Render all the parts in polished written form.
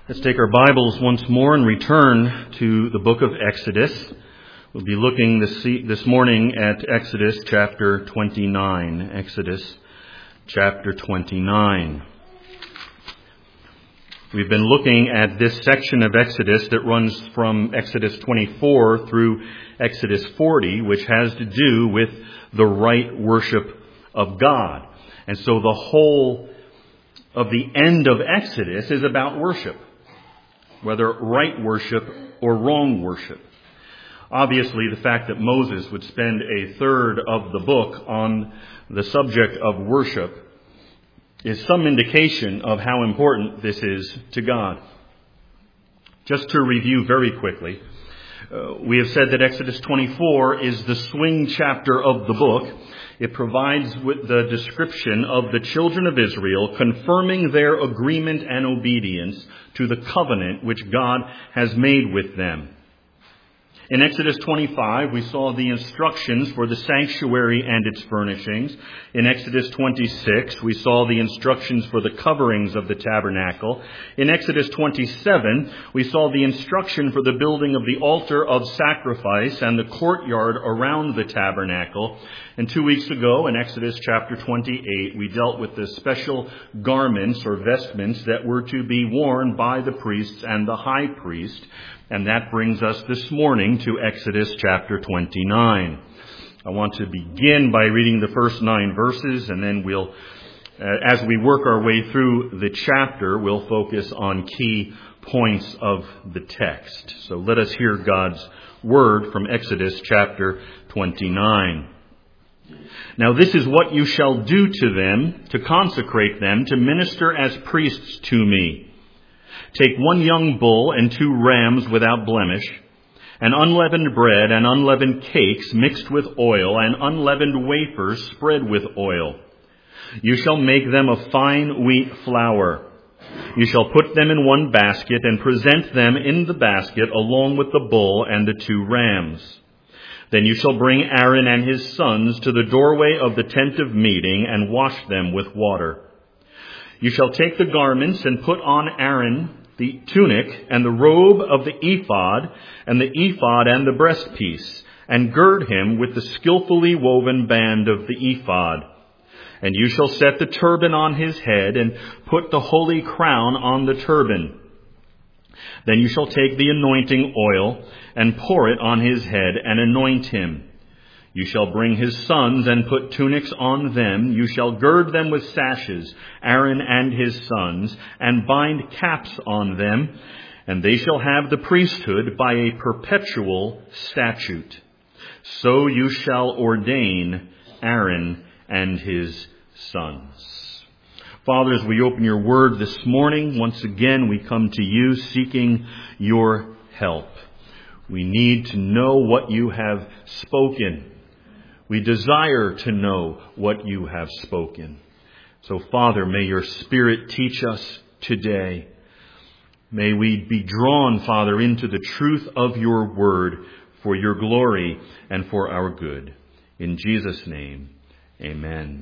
Let's take our Bibles once more and return to the book of Exodus. We'll be looking this morning at Exodus chapter 29. Exodus chapter 29. We've been looking at this section of Exodus that runs from Exodus 24 through Exodus 40, which has to do with the right worship of God. And so the whole of the end of Exodus is about worship, whether right worship or wrong worship. Obviously, the fact that Moses would spend a third of the book on the subject of worship is some indication of how important this is to God. Just to review very quickly, we have said that Exodus 24 is the swing chapter of the book. It provides with the description of the children of Israel confirming their agreement and obedience to the covenant which God has made with them. In Exodus 25, we saw the instructions for the sanctuary and its furnishings. In Exodus 26, we saw the instructions for the coverings of the tabernacle. In Exodus 27, we saw the instruction for the building of the altar of sacrifice and the courtyard around the tabernacle. And 2 weeks ago, in Exodus chapter 28, we dealt with the special garments or vestments that were to be worn by the priests and the high priest. And that brings us this morning to Exodus chapter 29. I want to begin by reading the first 9 verses, and then we'll, as we work our way through the chapter, we'll focus on key points of the text. So let us hear God's word from Exodus chapter 29. Now this is what you shall do to them, to consecrate them, to minister as priests to me. Take 1 young bull and 2 rams without blemish, and unleavened bread and unleavened cakes mixed with oil, and unleavened wafers spread with oil. You shall make them of fine wheat flour. You shall put them in 1 basket and present them in the basket along with the bull and the 2 rams. Then you shall bring Aaron and his sons to the doorway of the tent of meeting and wash them with water. You shall take the garments and put on Aaron the tunic and the robe of the ephod and the breastpiece, and gird him with the skillfully woven band of the ephod. And you shall set the turban on his head and put the holy crown on the turban. Then you shall take the anointing oil and pour it on his head and anoint him. You shall bring his sons and put tunics on them. You shall gird them with sashes, Aaron and his sons, and bind caps on them. And they shall have the priesthood by a perpetual statute. So you shall ordain Aaron and his sons. Father, as we open your word this morning, once again we come to you seeking your help. We need to know what you have spoken. We desire to know what you have spoken. So, Father, may your Spirit teach us today. May we be drawn, Father, into the truth of your word for your glory and for our good. In Jesus' name, amen.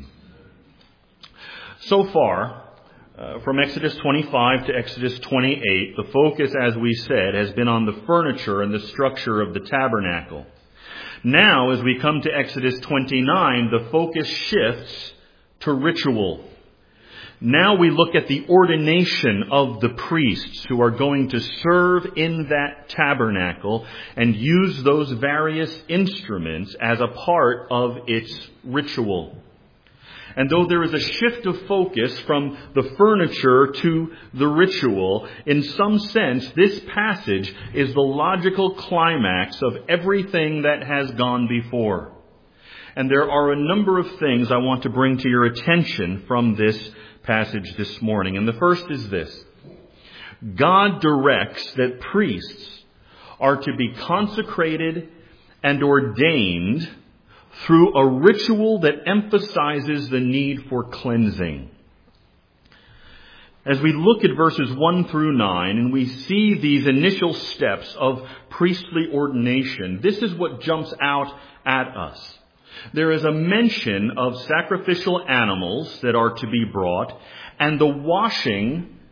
So far, from Exodus 25 to Exodus 28, the focus, as we said, has been on the furniture and the structure of the tabernacle. Now, as we come to Exodus 29, the focus shifts to ritual. Now we look at the ordination of the priests who are going to serve in that tabernacle and use those various instruments as a part of its ritual. And though there is a shift of focus from the furniture to the ritual, in some sense, this passage is the logical climax of everything that has gone before. And there are a number of things I want to bring to your attention from this passage this morning. And the first is this. God directs that priests are to be consecrated and ordained through a ritual that emphasizes the need for cleansing. As we look at verses 1 through 9 and we see these initial steps of priestly ordination, this is what jumps out at us. There is a mention of sacrificial animals that are to be brought and the washing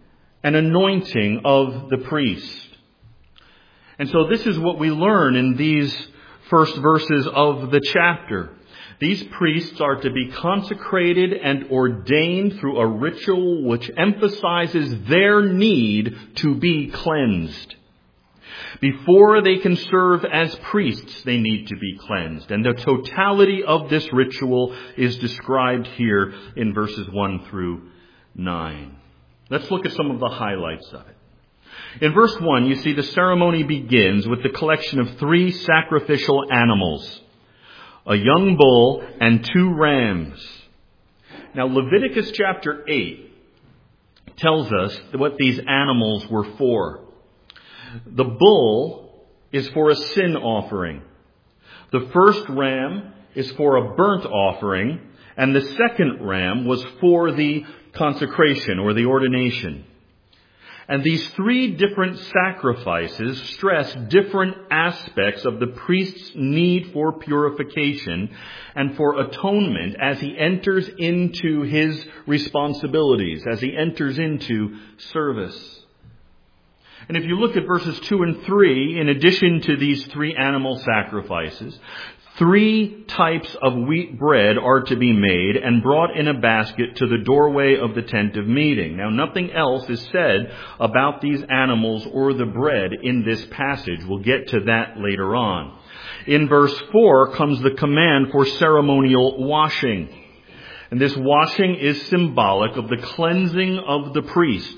and anointing of the priest. And so this is what we learn in these first verses of the chapter. These priests are to be consecrated and ordained through a ritual which emphasizes their need to be cleansed. Before they can serve as priests, they need to be cleansed. And the totality of this ritual is described here in verses 1 through 9. Let's look at some of the highlights of it. In verse 1, you see the ceremony begins with the collection of 3 sacrificial animals, a young bull and 2 rams. Now, Leviticus chapter 8 tells us what these animals were for. The bull is for a sin offering. The first ram is for a burnt offering, and the second ram was for the consecration or the ordination. And these 3 different sacrifices stress different aspects of the priest's need for purification and for atonement as he enters into his responsibilities, as he enters into service. And if you look at verses 2 and 3, in addition to these 3 animal sacrifices, 3 types of wheat bread are to be made and brought in a basket to the doorway of the tent of meeting. Now, nothing else is said about these animals or the bread in this passage. We'll get to that later on. In verse 4 comes the command for ceremonial washing. And this washing is symbolic of the cleansing of the priest.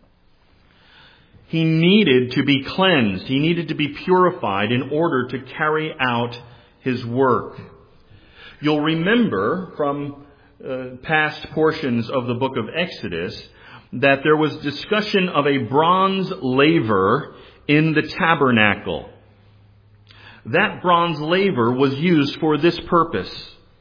He needed to be cleansed. He needed to be purified in order to carry out his work. You'll remember from past portions of the book of Exodus that there was discussion of a bronze laver in the tabernacle. That bronze laver was used for this purpose.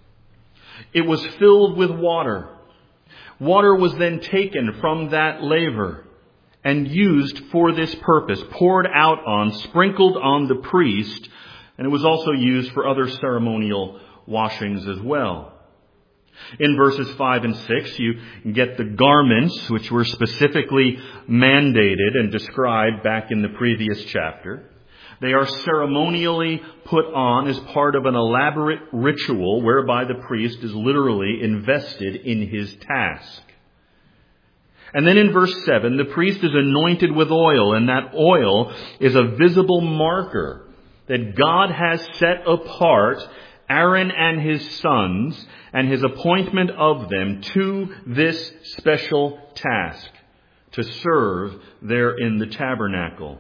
It was filled with water. Water was then taken from that laver and used for this purpose, poured out on, sprinkled on the priest, and it was also used for other ceremonial washings as well. In verses 5 and 6, you get the garments which were specifically mandated and described back in the previous chapter. They are ceremonially put on as part of an elaborate ritual whereby the priest is literally invested in his task. And then in verse 7, the priest is anointed with oil, and that oil is a visible marker that God has set apart Aaron and his sons and his appointment of them to this special task, to serve there in the tabernacle.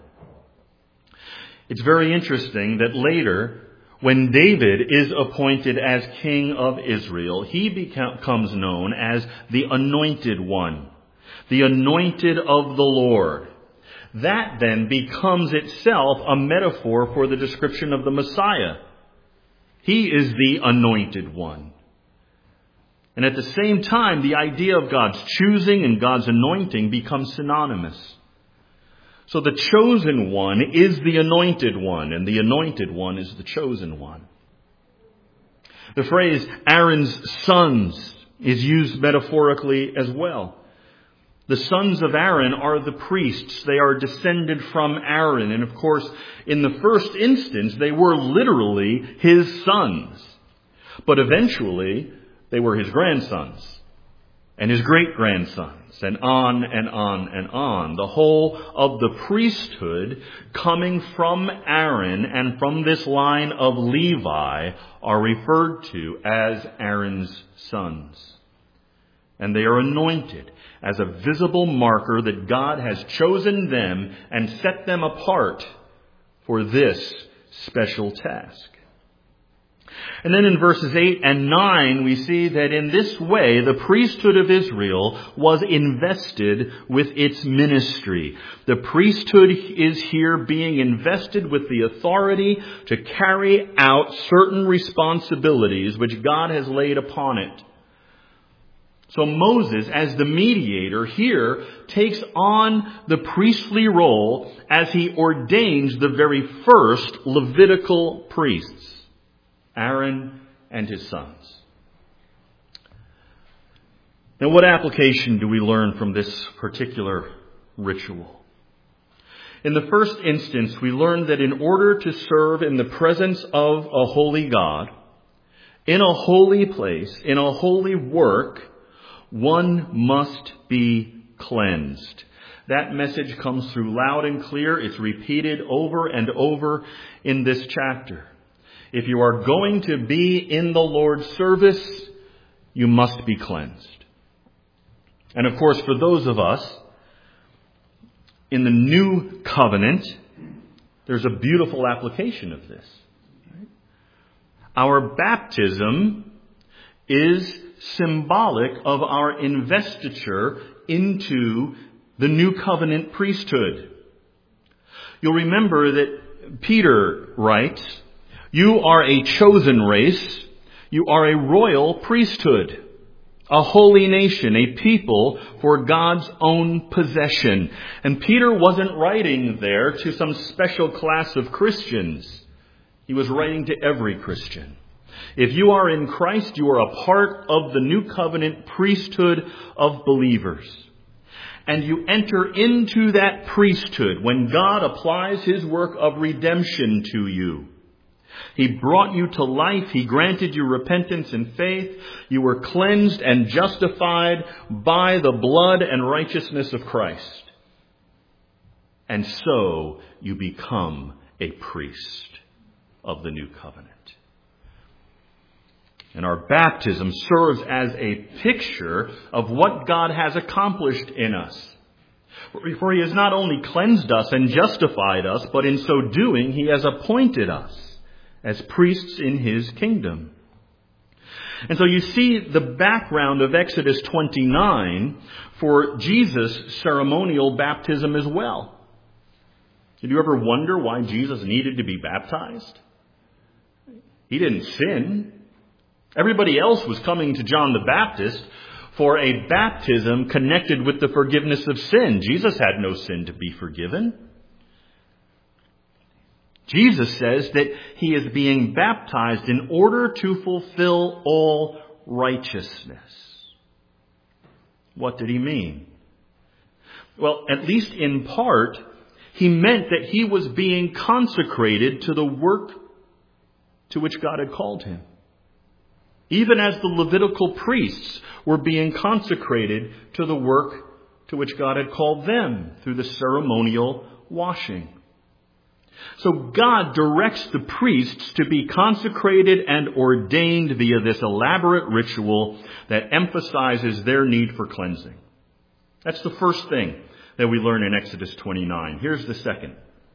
It's very interesting that later, when David is appointed as king of Israel, he becomes known as the Anointed One, the Anointed of the Lord. That then becomes itself a metaphor for the description of the Messiah. He is the Anointed One. And at the same time, the idea of God's choosing and God's anointing becomes synonymous. So the chosen one is the Anointed One, and the Anointed One is the chosen one. The phrase Aaron's sons is used metaphorically as well. The sons of Aaron are the priests. They are descended from Aaron. And of course, in the first instance, they were literally his sons. But eventually, they were his grandsons and his great-grandsons, and on and on and on. The whole of the priesthood coming from Aaron and from this line of Levi are referred to as Aaron's sons. And they are anointed as a visible marker that God has chosen them and set them apart for this special task. And then in verses 8 and 9, we see that in this way, the priesthood of Israel was invested with its ministry. The priesthood is here being invested with the authority to carry out certain responsibilities which God has laid upon it. So Moses, as the mediator here, takes on the priestly role as he ordains the very first Levitical priests, Aaron and his sons. Now, what application do we learn from this particular ritual. In the first instance, we learned that in order to serve in the presence of a holy God, in a holy place, in a holy work, one must be cleansed. That message comes through loud and clear. It's repeated over and over in this chapter. If you are going to be in the Lord's service, you must be cleansed. And of course, for those of us in the new covenant, there's a beautiful application of this. Our baptism is symbolic of our investiture into the new covenant priesthood. You'll remember that Peter writes, "You are a chosen race, you are a royal priesthood, a holy nation, a people for God's own possession." And Peter wasn't writing there to some special class of Christians. He was writing to every Christian. If you are in Christ, you are a part of the new covenant priesthood of believers. And you enter into that priesthood when God applies his work of redemption to you. He brought you to life. He granted you repentance and faith. You were cleansed and justified by the blood and righteousness of Christ. And so you become a priest of the new covenant. And our baptism serves as a picture of what God has accomplished in us. For he has not only cleansed us and justified us, but in so doing, he has appointed us as priests in his kingdom. And so you see the background of Exodus 29 for Jesus' ceremonial baptism as well. Did you ever wonder why Jesus needed to be baptized? He didn't sin. Everybody else was coming to John the Baptist for a baptism connected with the forgiveness of sin. Jesus had no sin to be forgiven. Jesus says that he is being baptized in order to fulfill all righteousness. What did he mean? Well, at least in part, he meant that he was being consecrated to the work to which God had called him. Even as the Levitical priests were being consecrated to the work to which God had called them through the ceremonial washing. So God directs the priests to be consecrated and ordained via this elaborate ritual that emphasizes their need for cleansing. That's the first thing that we learn in Exodus 29. Here's the second.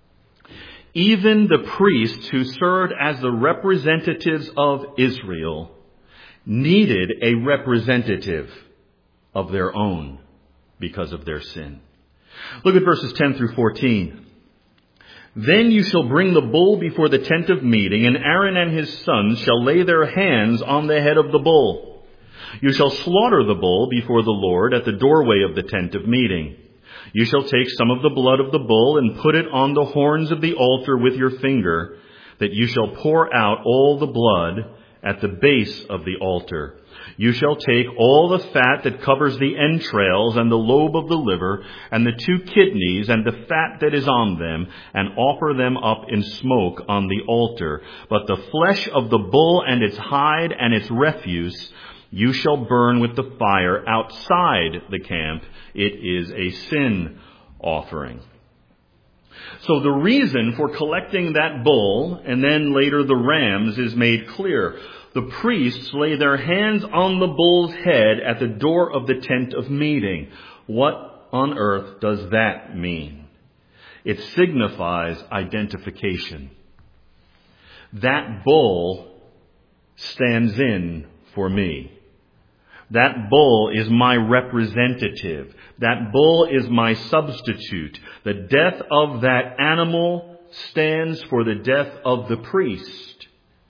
Even the priests who served as the representatives of Israel needed a representative of their own because of their sin. Look at verses 10 through 14. "Then you shall bring the bull before the tent of meeting, and Aaron and his sons shall lay their hands on the head of the bull. You shall slaughter the bull before the Lord at the doorway of the tent of meeting. You shall take some of the blood of the bull and put it on the horns of the altar with your finger, that you shall pour out all the blood at the base of the altar. You shall take all the fat that covers the entrails and the lobe of the liver and the 2 kidneys and the fat that is on them and offer them up in smoke on the altar. But the flesh of the bull and its hide and its refuse you shall burn with the fire outside the camp. It is a sin offering." So the reason for collecting that bull and then later the rams is made clear. The priests lay their hands on the bull's head at the door of the tent of meeting. What on earth does that mean? It signifies identification. That bull stands in for me. That bull is my representative. That bull is my substitute. The death of that animal stands for the death of the priest.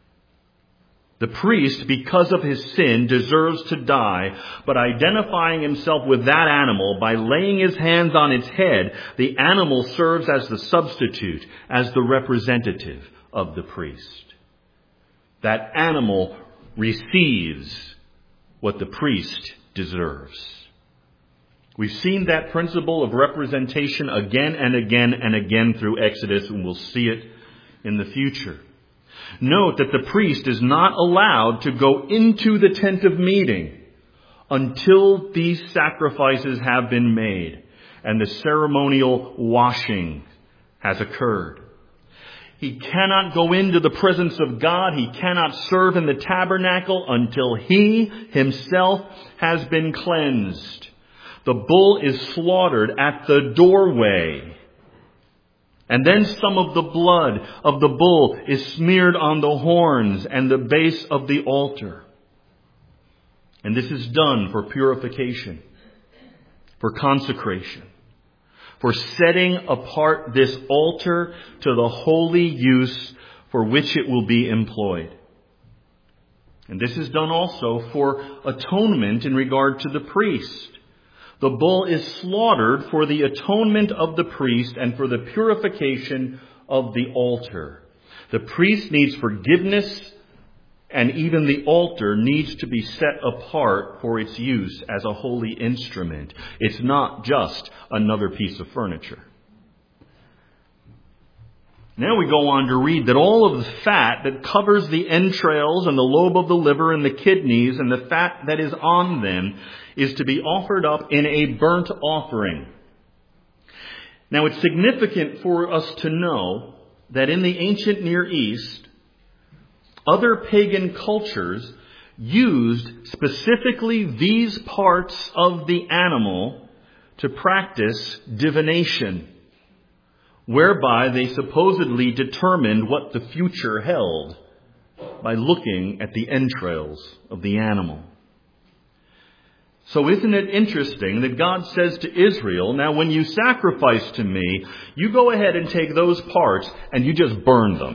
The priest, because of his sin, deserves to die, but identifying himself with that animal by laying his hands on its head, the animal serves as the substitute, as the representative of the priest. That animal receives what the priest deserves. We've seen that principle of representation again and again and again through Exodus, and we'll see it in the future. Note that the priest is not allowed to go into the tent of meeting until these sacrifices have been made and the ceremonial washing has occurred. He cannot go into the presence of God. He cannot serve in the tabernacle until he himself has been cleansed. The bull is slaughtered at the doorway. And then some of the blood of the bull is smeared on the horns and the base of the altar. And this is done for purification, for consecration, for setting apart this altar to the holy use for which it will be employed. And this is done also for atonement in regard to the priest. The bull is slaughtered for the atonement of the priest and for the purification of the altar. The priest needs forgiveness, and even the altar needs to be set apart for its use as a holy instrument. It's not just another piece of furniture. Now we go on to read that all of the fat that covers the entrails and the lobe of the liver and the kidneys and the fat that is on them is to be offered up in a burnt offering. Now it's significant for us to know that in the ancient Near East, other pagan cultures used specifically these parts of the animal to practice divination, whereby they supposedly determined what the future held by looking at the entrails of the animal. So isn't it interesting that God says to Israel, now when you sacrifice to me, you go ahead and take those parts and you just burn them.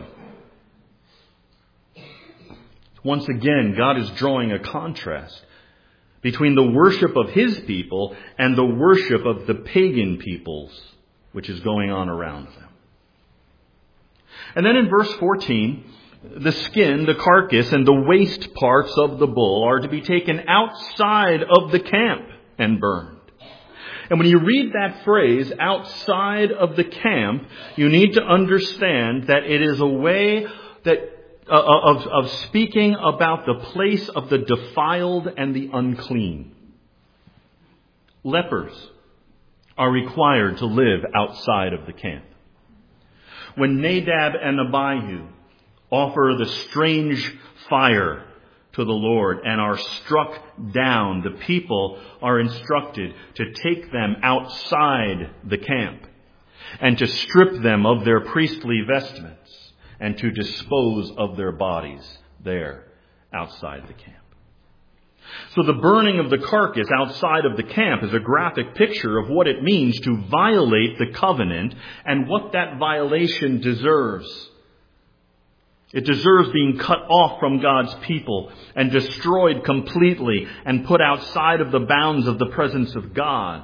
Once again, God is drawing a contrast between the worship of his people and the worship of the pagan peoples, which is going on around them. And then in verse 14, the skin, the carcass, and the waste parts of the bull are to be taken outside of the camp and burned. And when you read that phrase, outside of the camp, you need to understand that it is a way that of speaking about the place of the defiled and the unclean. Lepers are required to live outside of the camp. When Nadab and Abihu offer the strange fire to the Lord and are struck down, the people are instructed to take them outside the camp and to strip them of their priestly vestments and to dispose of their bodies there outside the camp. So the burning of the carcass outside of the camp is a graphic picture of what it means to violate the covenant and what that violation deserves. It deserves being cut off from God's people and destroyed completely and put outside of the bounds of the presence of God.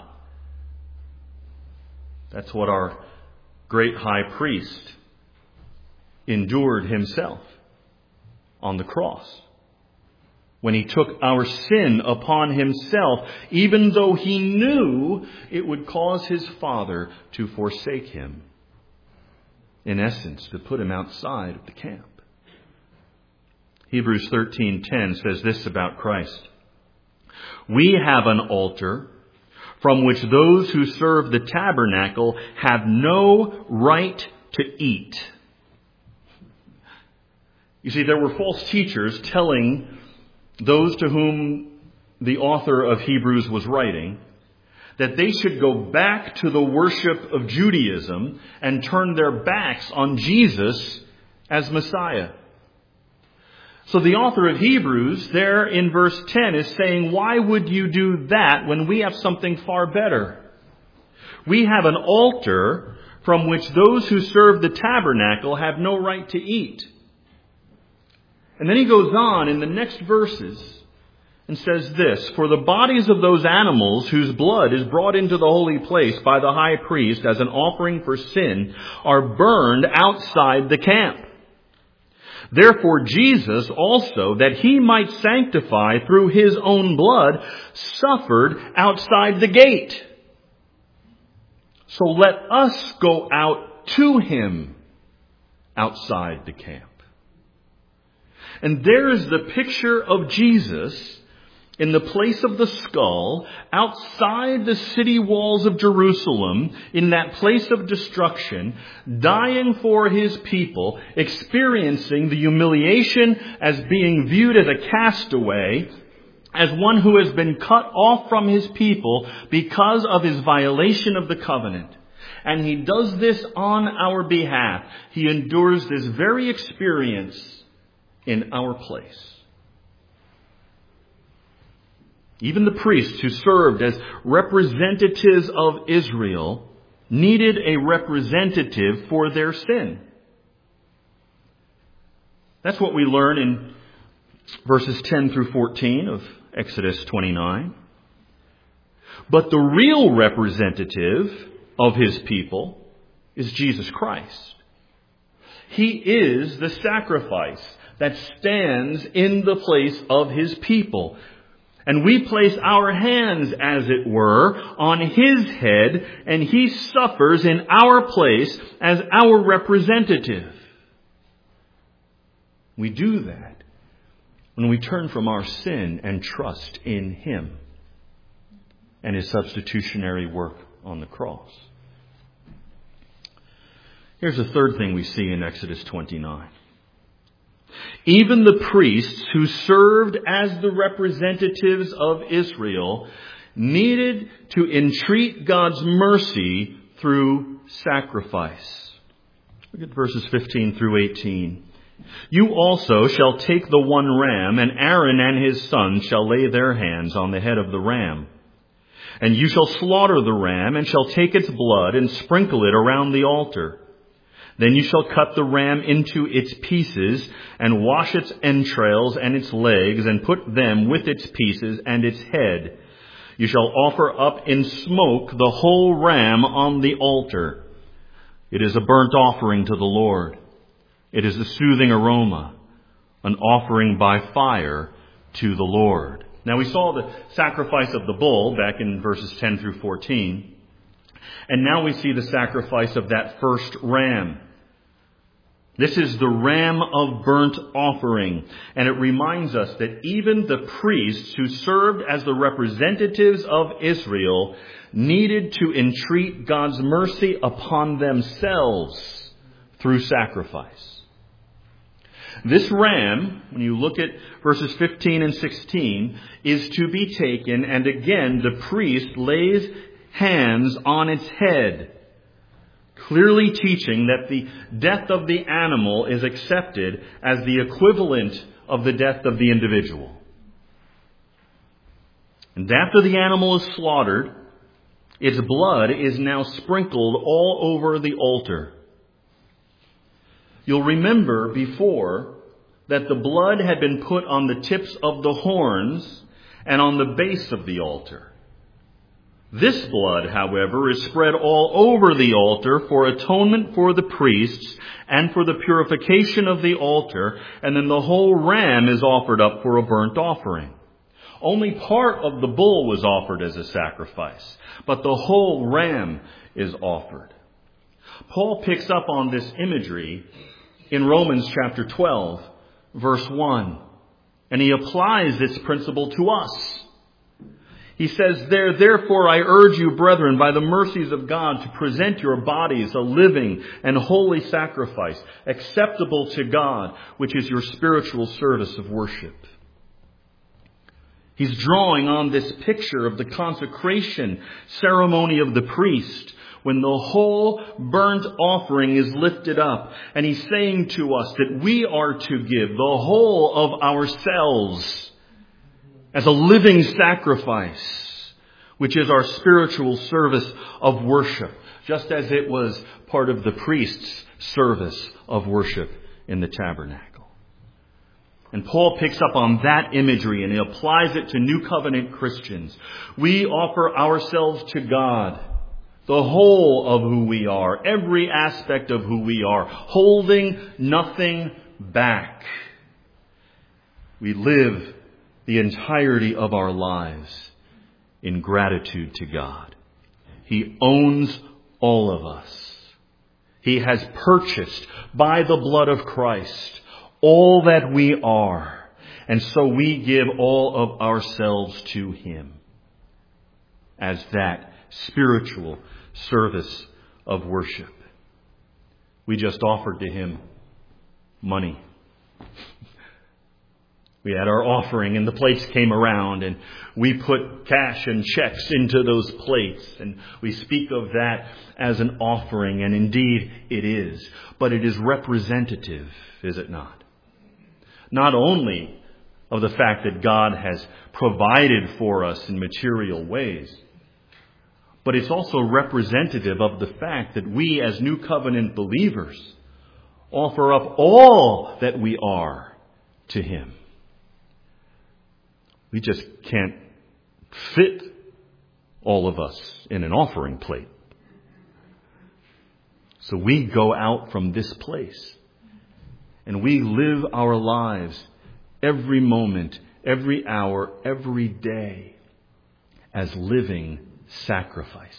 That's what our great high priest endured himself on the cross, when he took our sin upon himself, even though he knew it would cause his Father to forsake him. In essence, to put him outside of the camp. Hebrews 13:10 says this about Christ. We have an altar from which those who serve the tabernacle have no right to eat. You see, there were false teachers telling those to whom the author of Hebrews was writing that they should go back to the worship of Judaism and turn their backs on Jesus as Messiah. So the author of Hebrews there in verse 10 is saying, why would you do that when we have something far better? We have an altar from which those who serve the tabernacle have no right to eat. And then he goes on in the next verses and says this, for the bodies of those animals whose blood is brought into the holy place by the high priest as an offering for sin are burned outside the camp. Therefore Jesus also, that he might sanctify through his own blood, suffered outside the gate. So let us go out to him outside the camp. And there is the picture of Jesus in the place of the skull, outside the city walls of Jerusalem, in that place of destruction, dying for his people, experiencing the humiliation as being viewed as a castaway, as one who has been cut off from his people because of his violation of the covenant. And he does this on our behalf. He endures this very experience in our place. Even the priests who served as representatives of Israel needed a representative for their sin. That's what we learn in verses 10 through 14 of Exodus 29. But the real representative of his people is Jesus Christ. He is the sacrifice that stands in the place of his people. And we place our hands, as it were, on his head, and he suffers in our place as our representative. We do that when we turn from our sin and trust in him and his substitutionary work on the cross. Here's the third thing we see in Exodus 29. Even the priests who served as the representatives of Israel needed to entreat God's mercy through sacrifice. Look at verses 15 through 18. You also shall take the one ram, and Aaron and his sons shall lay their hands on the head of the ram. And you shall slaughter the ram, and shall take its blood, and sprinkle it around the altar. Then you shall cut the ram into its pieces, and wash its entrails and its legs, and put them with its pieces and its head. You shall offer up in smoke the whole ram on the altar. It is a burnt offering to the Lord. It is a soothing aroma, an offering by fire to the Lord. Now we saw the sacrifice of the bull back in verses 10 through 14. And now we see the sacrifice of that first ram. This is the ram of burnt offering. And it reminds us that even the priests who served as the representatives of Israel needed to entreat God's mercy upon themselves through sacrifice. This ram, when you look at verses 15 and 16, is to be taken, and again the priest lays hands on its head, clearly teaching that the death of the animal is accepted as the equivalent of the death of the individual. And after the animal is slaughtered, its blood is now sprinkled all over the altar. You'll remember before that the blood had been put on the tips of the horns and on the base of the altar. This blood, however, is spread all over the altar for atonement for the priests and for the purification of the altar, and then the whole ram is offered up for a burnt offering. Only part of the bull was offered as a sacrifice, but the whole ram is offered. Paul picks up on this imagery in Romans chapter 12, verse 1, and he applies this principle to us. He says there, therefore I urge you, brethren, by the mercies of God, to present your bodies a living and holy sacrifice, acceptable to God, which is your spiritual service of worship. He's drawing on this picture of the consecration ceremony of the priest, when the whole burnt offering is lifted up. And he's saying to us that we are to give the whole of ourselves as a living sacrifice, which is our spiritual service of worship, just as it was part of the priest's service of worship in the tabernacle. And Paul picks up on that imagery and he applies it to New Covenant Christians. We offer ourselves to God, the whole of who we are, every aspect of who we are, holding nothing back. We live the entirety of our lives in gratitude to God. He owns all of us. He has purchased by the blood of Christ all that we are. And so we give all of ourselves to Him as that spiritual service of worship. We just offered to Him money. We had our offering and the plates came around and we put cash and checks into those plates and we speak of that as an offering, and indeed it is. But it is representative, is it not? Not only of the fact that God has provided for us in material ways, but it's also representative of the fact that we as New Covenant believers offer up all that we are to Him. We just can't fit all of us in an offering plate. So we go out from this place and we live our lives every moment, every hour, every day as living sacrifices.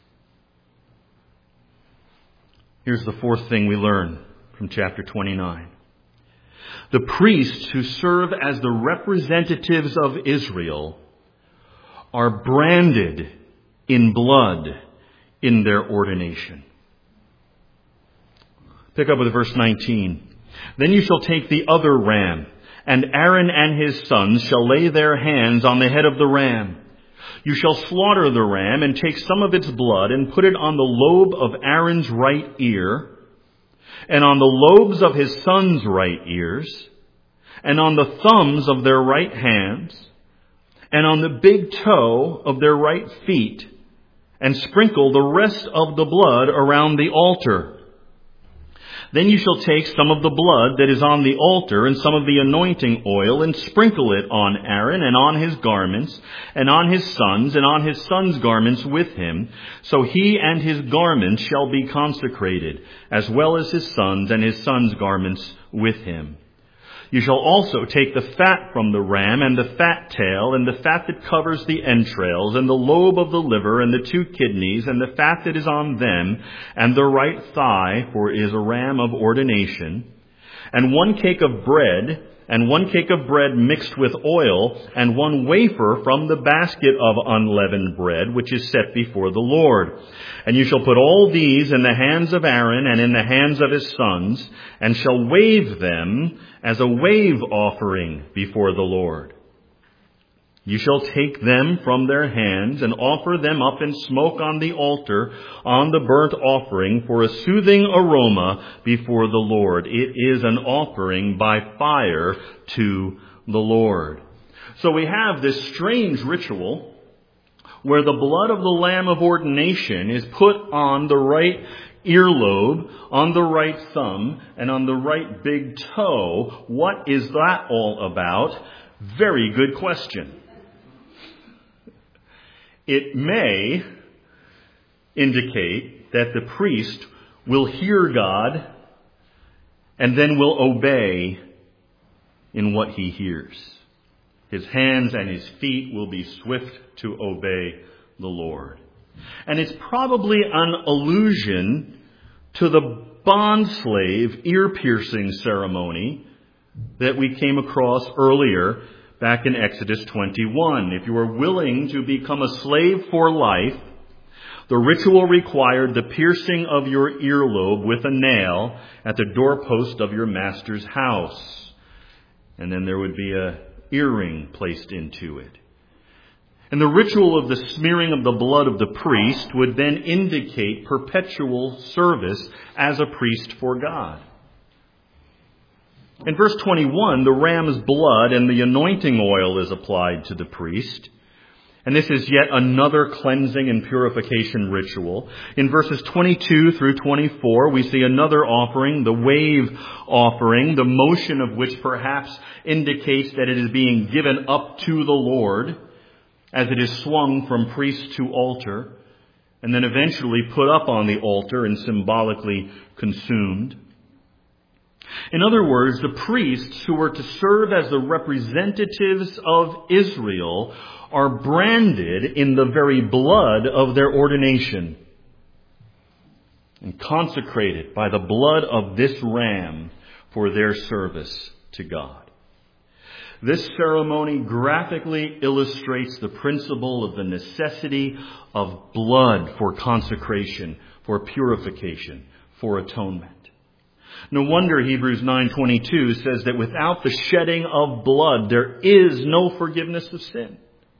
Here's the fourth thing we learn from chapter 29. The priests who serve as the representatives of Israel are branded in blood in their ordination. Pick up with verse 19. Then you shall take the other ram, and Aaron and his sons shall lay their hands on the head of the ram. You shall slaughter the ram and take some of its blood and put it on the lobe of Aaron's right ear, and on the lobes of his sons' right ears, and on the thumbs of their right hands, and on the big toe of their right feet, and sprinkle the rest of the blood around the altar. Then you shall take some of the blood that is on the altar and some of the anointing oil and sprinkle it on Aaron and on his garments and on his sons and on his sons' garments with him. So he and his garments shall be consecrated, as well as his sons and his sons' garments with him. You shall also take the fat from the ram and the fat tail and the fat that covers the entrails and the lobe of the liver and the 2 kidneys and the fat that is on them and the right thigh, for it is a ram of ordination, and 1 cake of bread and 1 cake of bread mixed with oil and 1 wafer from the basket of unleavened bread, which is set before the Lord. And you shall put all these in the hands of Aaron and in the hands of his sons, and shall wave them as a wave offering before the Lord. You shall take them from their hands and offer them up in smoke on the altar on the burnt offering for a soothing aroma before the Lord. It is an offering by fire to the Lord. So we have this strange ritual where the blood of the Lamb of ordination is put on the right earlobe, on the right thumb, and on the right big toe. What is that all about? Very good question. It may indicate that the priest will hear God and then will obey in what he hears. His hands and his feet will be swift to obey the Lord. And it's probably an allusion to the bondslave ear-piercing ceremony that we came across earlier back in Exodus 21. If you were willing to become a slave for life, the ritual required the piercing of your earlobe with a nail at the doorpost of your master's house. And then there would be a earring placed into it. And the ritual of the smearing of the blood of the priest would then indicate perpetual service as a priest for God. In verse 21, the ram's blood and the anointing oil is applied to the priest. And this is yet another cleansing and purification ritual. In verses 22 through 24, we see another offering, the wave offering, the motion of which perhaps indicates that it is being given up to the Lord as it is swung from priest to altar and then eventually put up on the altar and symbolically consumed. In other words, the priests who were to serve as the representatives of Israel are branded in the very blood of their ordination and consecrated by the blood of this ram for their service to God. This ceremony graphically illustrates the principle of the necessity of blood for consecration, for purification, for atonement. No wonder Hebrews 9:22 says that without the shedding of blood, there is no forgiveness of sin.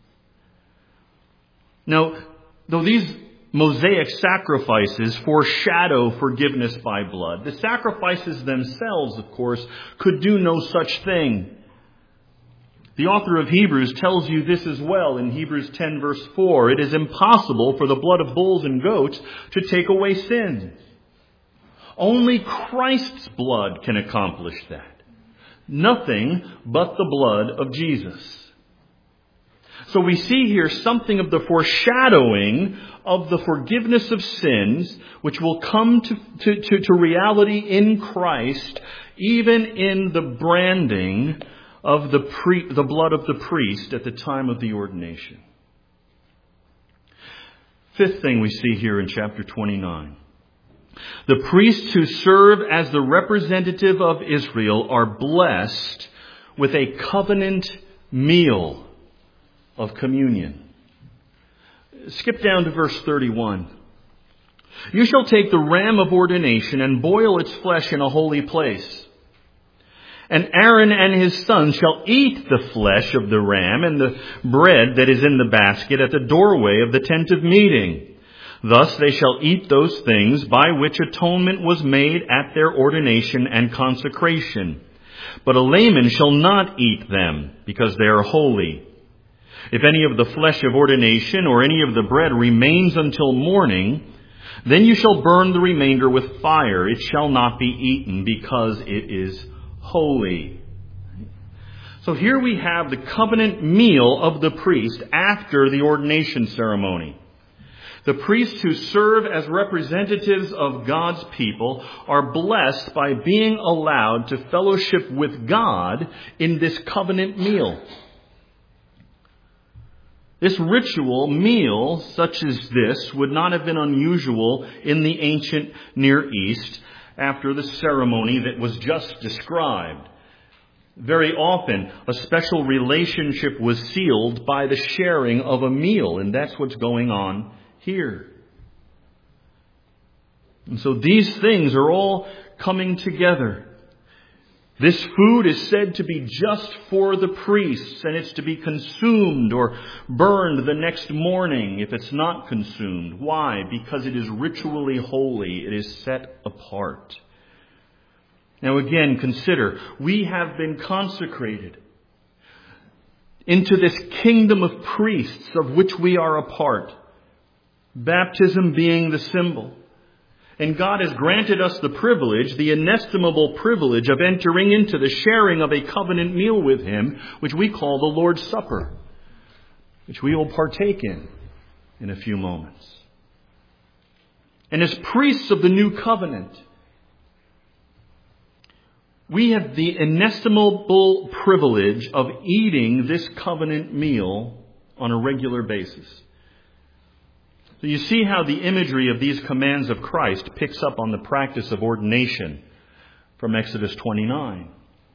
Now, though these Mosaic sacrifices foreshadow forgiveness by blood, the sacrifices themselves, of course, could do no such thing. The author of Hebrews tells you this as well in Hebrews 10 verse 4. It is impossible for the blood of bulls and goats to take away sins. Only Christ's blood can accomplish that. Nothing but the blood of Jesus. So we see here something of the foreshadowing of the forgiveness of sins, which will come to reality in Christ, even in the branding of the blood of the priest at the time of the ordination. Fifth thing we see here in chapter 29. The priests who serve as the representative of Israel are blessed with a covenant meal of communion. Skip down to verse 31. You shall take the ram of ordination and boil its flesh in a holy place. And Aaron and his sons shall eat the flesh of the ram and the bread that is in the basket at the doorway of the tent of meeting. Thus they shall eat those things by which atonement was made at their ordination and consecration. But a layman shall not eat them, because they are holy. If any of the flesh of ordination or any of the bread remains until morning, then you shall burn the remainder with fire. It shall not be eaten, because it is holy. So here we have the covenant meal of the priest after the ordination ceremony. The priests who serve as representatives of God's people are blessed by being allowed to fellowship with God in this covenant meal. This ritual meal, such as this, would not have been unusual in the ancient Near East after the ceremony that was just described. Very often, a special relationship was sealed by the sharing of a meal, and that's what's going on here. And so these things are all coming together. This food is said to be just for the priests, and it's to be consumed or burned the next morning if it's not consumed. Why? Because it is ritually holy. It is set apart. Now again, consider, we have been consecrated into this kingdom of priests of which we are a part. Baptism being the symbol. And God has granted us the privilege, the inestimable privilege of entering into the sharing of a covenant meal with Him, which we call the Lord's Supper, which we will partake in a few moments. And as priests of the new covenant, we have the inestimable privilege of eating this covenant meal on a regular basis. So you see how the imagery of these commands of Christ picks up on the practice of ordination from Exodus 29.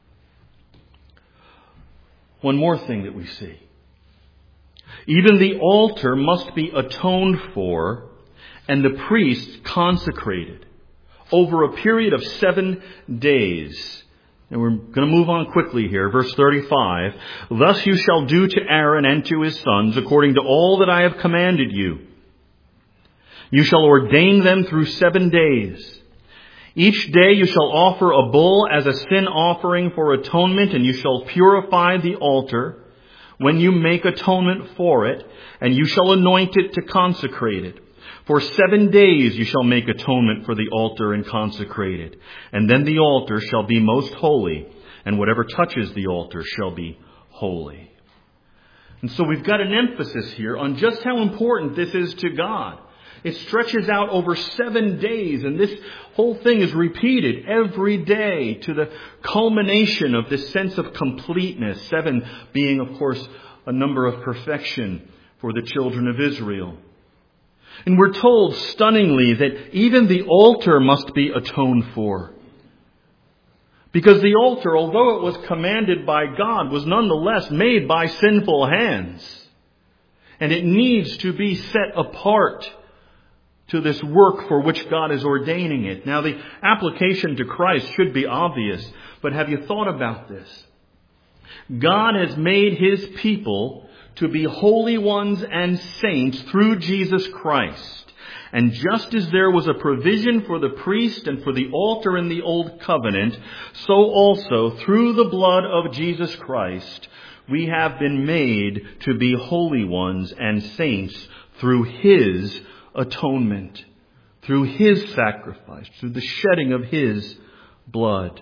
One more thing that we see. Even the altar must be atoned for and the priests consecrated over a period of 7 days. And we're going to move on quickly here. Verse 35. Thus you shall do to Aaron and to his sons according to all that I have commanded you. You shall ordain them through 7 days. Each day you shall offer a bull as a sin offering for atonement, and you shall purify the altar when you make atonement for it, and you shall anoint it to consecrate it. For 7 days you shall make atonement for the altar and consecrate it. And then the altar shall be most holy, and whatever touches the altar shall be holy. And so we've got an emphasis here on just how important this is to God. It stretches out over 7 days, and this whole thing is repeated every day to the culmination of this sense of completeness. 7 being, of course, a number of perfection for the children of Israel. And we're told stunningly that even the altar must be atoned for. Because the altar, although it was commanded by God, was nonetheless made by sinful hands. And it needs to be set apart to this work for which God is ordaining it. Now, the application to Christ should be obvious, but have you thought about this? God has made His people to be holy ones and saints through Jesus Christ. And just as there was a provision for the priest and for the altar in the Old Covenant, so also through the blood of Jesus Christ, we have been made to be holy ones and saints through His atonement, through His sacrifice, through the shedding of His blood.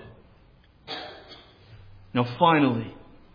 Now finally,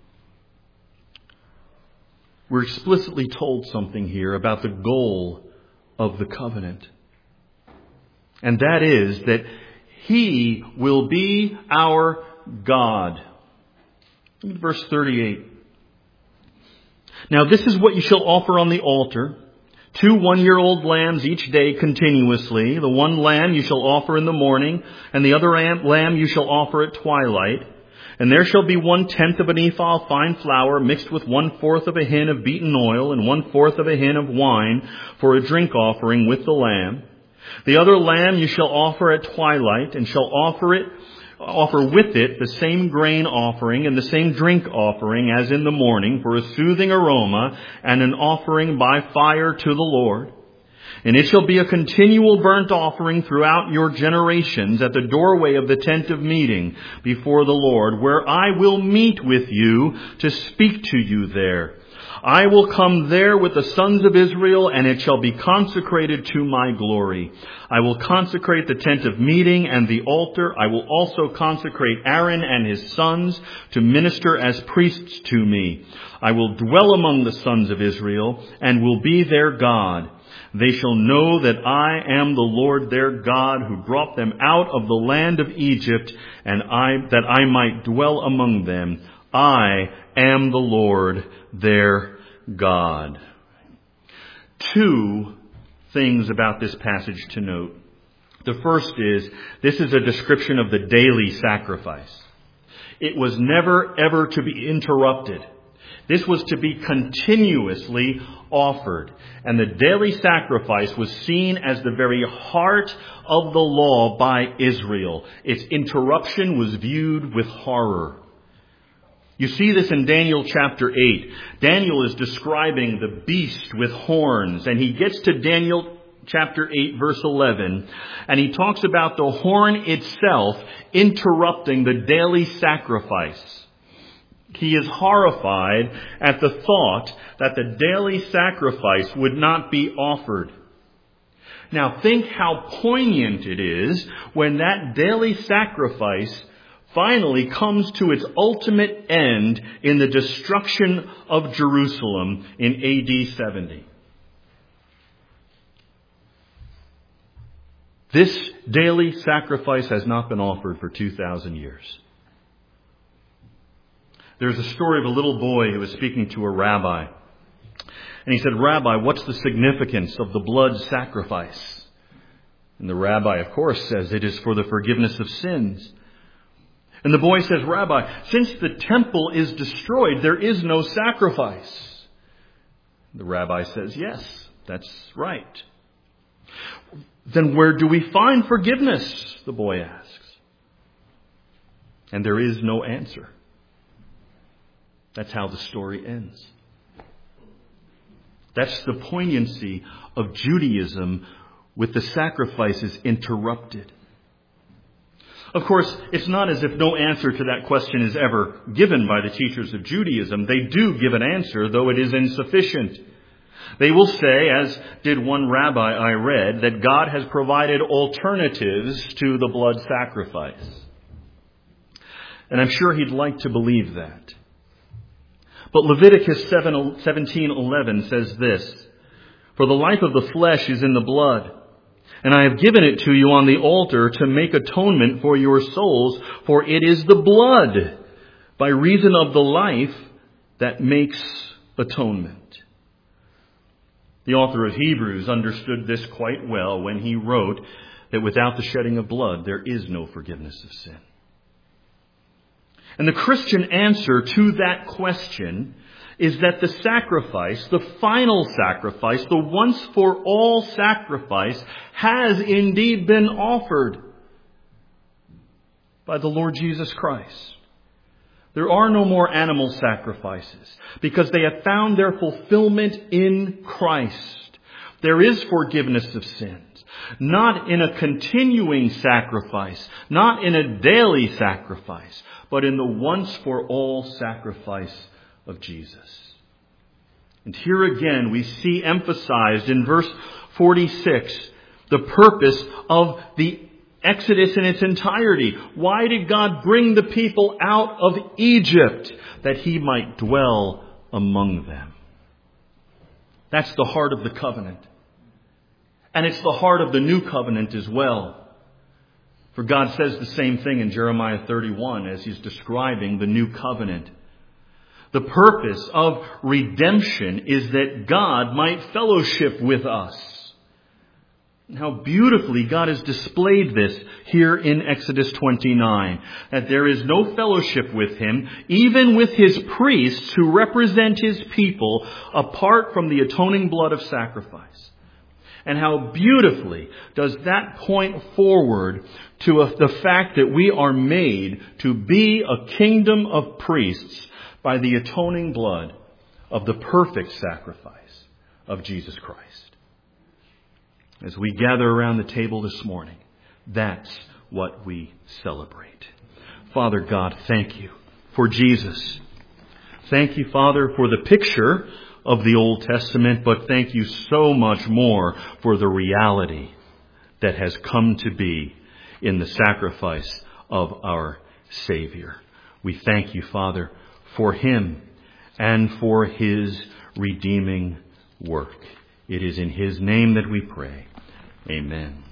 we're explicitly told something here about the goal of the covenant. And that is that He will be our God. Look at verse 38. Now this is what you shall offer on the altar: 2 one-year-old lambs each day continuously. The one lamb you shall offer in the morning, and the other lamb you shall offer at twilight. And there shall be 1/10 of an ephah of fine flour mixed with 1/4 of a hin of beaten oil and 1/4 of a hin of wine for a drink offering with the lamb. The other lamb you shall offer at twilight, and shall offer with it the same grain offering and the same drink offering as in the morning, for a soothing aroma and an offering by fire to the Lord. And it shall be a continual burnt offering throughout your generations at the doorway of the tent of meeting before the Lord, where I will meet with you to speak to you there. I will come there with the sons of Israel, and it shall be consecrated to my glory. I will consecrate the tent of meeting and the altar. I will also consecrate Aaron and his sons to minister as priests to me. I will dwell among the sons of Israel and will be their God. They shall know that I am the Lord their God, who brought them out of the land of Egypt, and that I might dwell among them. I am the Lord their God. 2 things about this passage to note. The first is, this is a description of the daily sacrifice. It was never ever to be interrupted. This was to be continuously offered. And the daily sacrifice was seen as the very heart of the law by Israel. Its interruption was viewed with horror. You see this in Daniel chapter 8. Daniel is describing the beast with horns, and he gets to Daniel chapter 8, verse 11, and he talks about the horn itself interrupting the daily sacrifice. He is horrified at the thought that the daily sacrifice would not be offered. Now think how poignant it is when that daily sacrifice finally comes to its ultimate end in the destruction of Jerusalem in AD 70. This daily sacrifice has not been offered for 2,000 years. There's a story of a little boy who was speaking to a rabbi. And he said, "Rabbi, what's the significance of the blood sacrifice?" And the rabbi, of course, says, "It is for the forgiveness of sins." And the boy says, "Rabbi, since the temple is destroyed, there is no sacrifice." The rabbi says, "Yes, that's right." "Then where do we find forgiveness?" the boy asks. And there is no answer. That's how the story ends. That's the poignancy of Judaism with the sacrifices interrupted. Of course, it's not as if no answer to that question is ever given by the teachers of Judaism. They do give an answer, though it is insufficient. They will say, as did one rabbi I read, that God has provided alternatives to the blood sacrifice. And I'm sure he'd like to believe that. But Leviticus 17:11 says this, For the life of the flesh is in the blood. And I have given it to you on the altar to make atonement for your souls, for it is the blood, by reason of the life, that makes atonement. The author of Hebrews understood this quite well when he wrote that without the shedding of blood, there is no forgiveness of sin. And the Christian answer to that question is that the sacrifice, the final sacrifice, the once-for-all sacrifice, has indeed been offered by the Lord Jesus Christ. There are no more animal sacrifices because they have found their fulfillment in Christ. There is forgiveness of sins, not in a continuing sacrifice, not in a daily sacrifice, but in the once-for-all sacrifice of Jesus. And here again we see emphasized in verse 46 the purpose of the Exodus in its entirety. Why did God bring the people out of Egypt? That He might dwell among them. That's the heart of the covenant. And it's the heart of the new covenant as well. For God says the same thing in Jeremiah 31 as He's describing the new covenant. The purpose of redemption is that God might fellowship with us. And how beautifully God has displayed this here in Exodus 29. That there is no fellowship with Him, even with His priests who represent His people, apart from the atoning blood of sacrifice. And how beautifully does that point forward to the fact that we are made to be a kingdom of priests by the atoning blood of the perfect sacrifice of Jesus Christ. As we gather around the table this morning, that's what we celebrate. Father God, thank you for Jesus. Thank you, Father, for the picture of the Old Testament, but thank you so much more for the reality that has come to be in the sacrifice of our Savior. We thank you, Father, for Him and for His redeeming work. It is in His name that we pray. Amen.